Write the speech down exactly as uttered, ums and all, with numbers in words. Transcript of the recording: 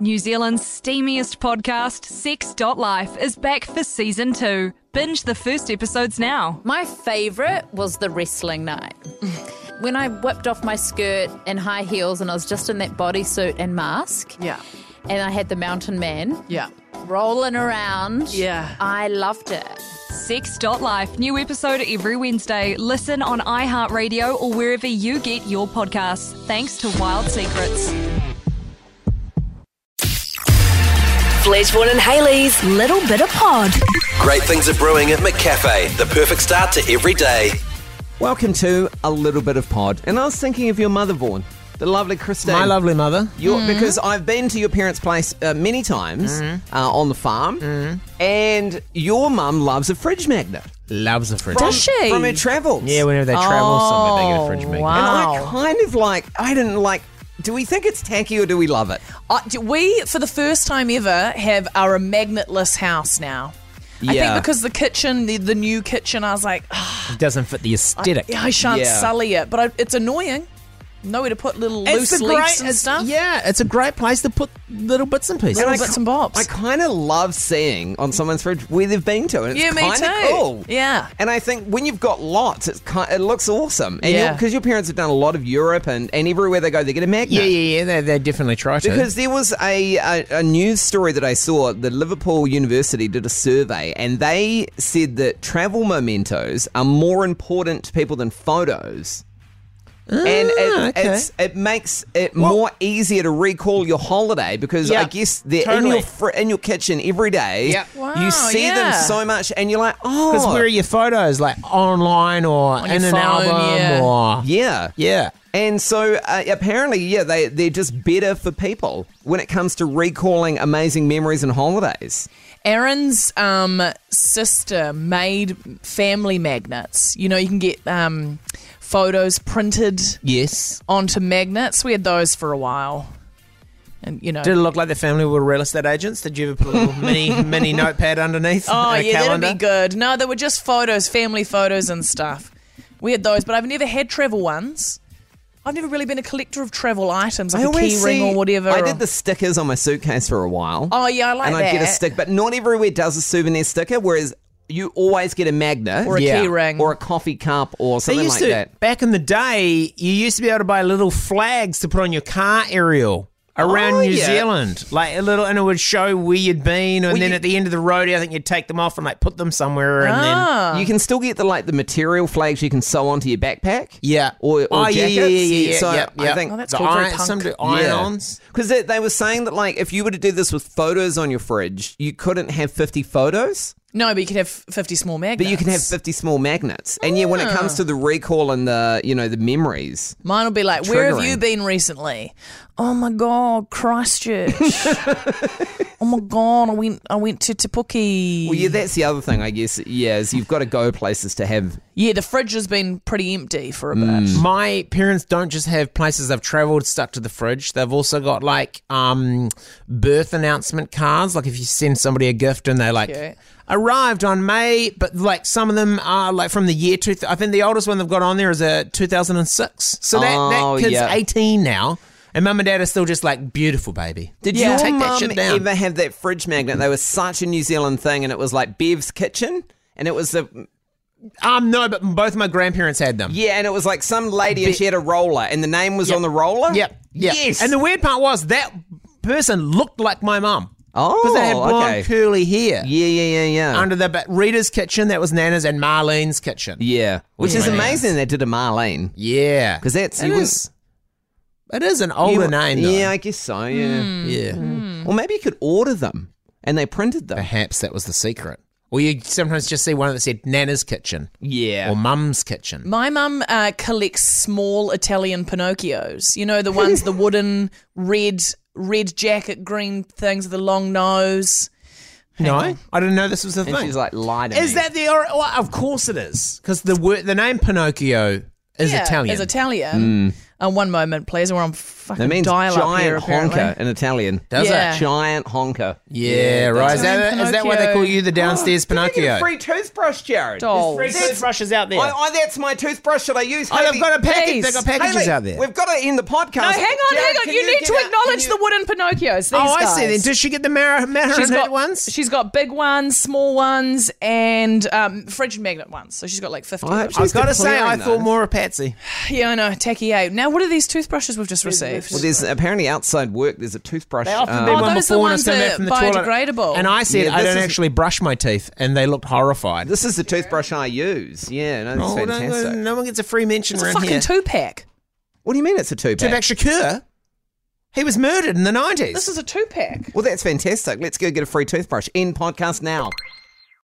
New Zealand's steamiest podcast, Sex dot Life, is back for season two. Binge the first episodes now. My favourite was the wrestling night. When I whipped off my skirt and high heels and I was just in that bodysuit and mask. Yeah. And I had the mountain man. Yeah. Rolling around. Yeah. I loved it. Sex dot Life, new episode every Wednesday. Listen on iHeartRadio or wherever you get your podcasts. Thanks to Wild Secrets. Fledgebourne and Hayley's Little Bit of Pod. Great things are brewing at McCafe. The perfect start to every day. Welcome to A Little Bit of Pod. And I was thinking of your mother, Vaughan, the lovely Christine. My lovely mother. Your, mm. Because I've been to your parents' place uh, many times mm. uh, on the farm, mm. and your mum loves a fridge magnet. Loves a fridge Does magnet. she? From her travels. Yeah, whenever they travel oh, somewhere, they get a fridge magnet. Wow. And I kind of like, I didn't like, do we think it's tacky or do we love it? Uh, do we, for the first time ever, have our magnetless house now. I Yeah. think because the kitchen, the, the new kitchen, I was like, oh, It doesn't fit the aesthetic. I, I shan't Yeah. sully it. But I, it's annoying. Nowhere to put little It's loose a leaves great, and it's- stuff. Yeah, it's a great place to put little bits and pieces. Little I bits ki- and bobs. I kind of love seeing on someone's fridge where they've been to, and it's Yeah, me kind of too. cool. Yeah. And I think when you've got lots, it's kind, it looks awesome. And Yeah. because your parents have done a lot of Europe, and, and everywhere they go, they get a magnet. Yeah, yeah, yeah. They, they definitely try to. Because there was a, a, a news story that I saw, the Liverpool University did a survey, and they said that travel mementos are more important to people than photos. and it, okay. it's, it makes it more easier to recall your holiday because Yeah, I guess they're in totally. your fr- in your kitchen every day. Yeah. Wow, you see them yeah. so much, and you're like, oh, Because where are your photos? Like online or On in your an phone, album yeah. or... yeah. Yeah. And so uh, apparently, yeah, they, they're just better for people when it comes to recalling amazing memories and holidays. Aaron's um, sister made family magnets. You know, you can get um, photos printed Yes. onto magnets. We had those for a while. And, you know. Did it look like the family were real estate agents? Did you ever put a little mini mini notepad underneath? Oh, and a yeah, calendar? that'd be good. No, they were just photos, family photos and stuff. We had those, but I've never had travel ones. I've never really been a collector of travel items, like I a always key ring see- or whatever. I or- did the stickers on my suitcase for a while. Oh, yeah, I like and that. I'd get a stick, but not everywhere does a souvenir sticker, whereas you always get a magnet. Or a Yeah. key ring. Or a coffee cup or They something used like to, that. back in the day, you used to be able to buy little flags to put on your car aerial around Oh, New yeah. Zealand. Like a little, and it would show where you'd been, and Well, then you- at the end of the rodeo, I think you'd take them off and like put them somewhere, and then Ah. You can still get the like the material flags you can sew onto your backpack. yeah, Or, or oh jackets. yeah, yeah, yeah, yeah, So yeah, I yeah. think Oh, that's the cool, very iron, punk. some do iron-ons. Because they, they were saying that like if you were to do this with photos on your fridge, you couldn't have fifty photos, No, but you could have fifty small magnets. but you can have fifty small magnets. And yeah, when it comes to the recall and the you know the memories, Mine will be like, where have Triggering. you been recently? Oh my God, Christchurch. Oh my God, I went I went to Te Puke. well, yeah, that's the other thing I guess. Yeah, is you've got to go places to have. Yeah, the fridge has been pretty empty for a bit. Mm. My parents don't just have places they've travelled stuck to the fridge. They've also got like um, birth announcement cards. Like if you send somebody a gift and they like Cute. arrived on May, but like some of them are like from the year two. I think the oldest one they've got on there is a two thousand six. So that, Oh, that kid's yeah. eighteen now. And mum and dad are still just like, beautiful baby. Did Yeah. your Take that mum shit down. ever have that fridge magnet? They were such a New Zealand thing, and it was like Bev's Kitchen, and it was a Um, no, but both my grandparents had them. yeah, and it was like some lady, and she had a roller, and the name was on the roller. Yep. Yep. Yes. And the weird part was that person looked like my mum. oh, Because they had blonde okay. curly hair. Yeah, yeah, yeah, yeah. Under the but Rita's kitchen, that was Nana's, and Marlene's kitchen. yeah, which is Yeah. amazing they did a Marlene Yeah, because that's it you is. It is an older wouldn't- name, though. Yeah, I guess so. Yeah, yeah. or maybe you could order them and they printed them. Perhaps that was the secret. Or you sometimes just see one that said Nana's kitchen Yeah, or Mum's kitchen. My mum uh, collects small Italian Pinocchios. You know, the ones, the wooden red red jacket, green things with the long nose. No, I didn't know this was a and thing. she's like, lie to is me. that the? Or, well, of course it is, because the word, the name Pinocchio is Yeah, Italian. Is Italian. Uh, one moment, please. We're on fucking That means dial up giant here, apparently. honker in Italian. Does Yeah. it? Giant honker. Yeah, right. Is Giant that, is that why they call you the downstairs Did I get Pinocchio? a free toothbrush, Jared? Dolls. Free toothbrushes out there. I, I, that's my toothbrush that I use. Oh, they've Hayley- got a package. Please. They've got packages Hayley, out there. We've got to end the podcast. No, hang on, Jared, hang on. can You, need get to out- acknowledge can you- the wooden Pinocchios. These Oh, I guys. see. Then does she get the Mar- Marinette She's got ones? She's got big ones, small ones, and um, fridge magnet ones. So she's got like fifty. I hope of she's them. I've got to say, I clearing thought those. more of Patsy. Yeah, I know. Tacky eight. Now, what are these toothbrushes we've just received? Well, there's apparently outside work. There's a toothbrush. They offered um, me Oh, one those are before when I ones came back that from the are toilet. biodegradable. And I said, Yeah, I this don't is- actually brush my teeth. And they looked horrified. This is the toothbrush I use. Yeah, no, Oh, that's no, fantastic. no one gets a free mention It's a around fucking here. two pack. What do you mean it's a two Tupac pack? Shakur. He was murdered in the nineties. This is a two pack. Well, that's fantastic. Let's go get a free toothbrush. End podcast now.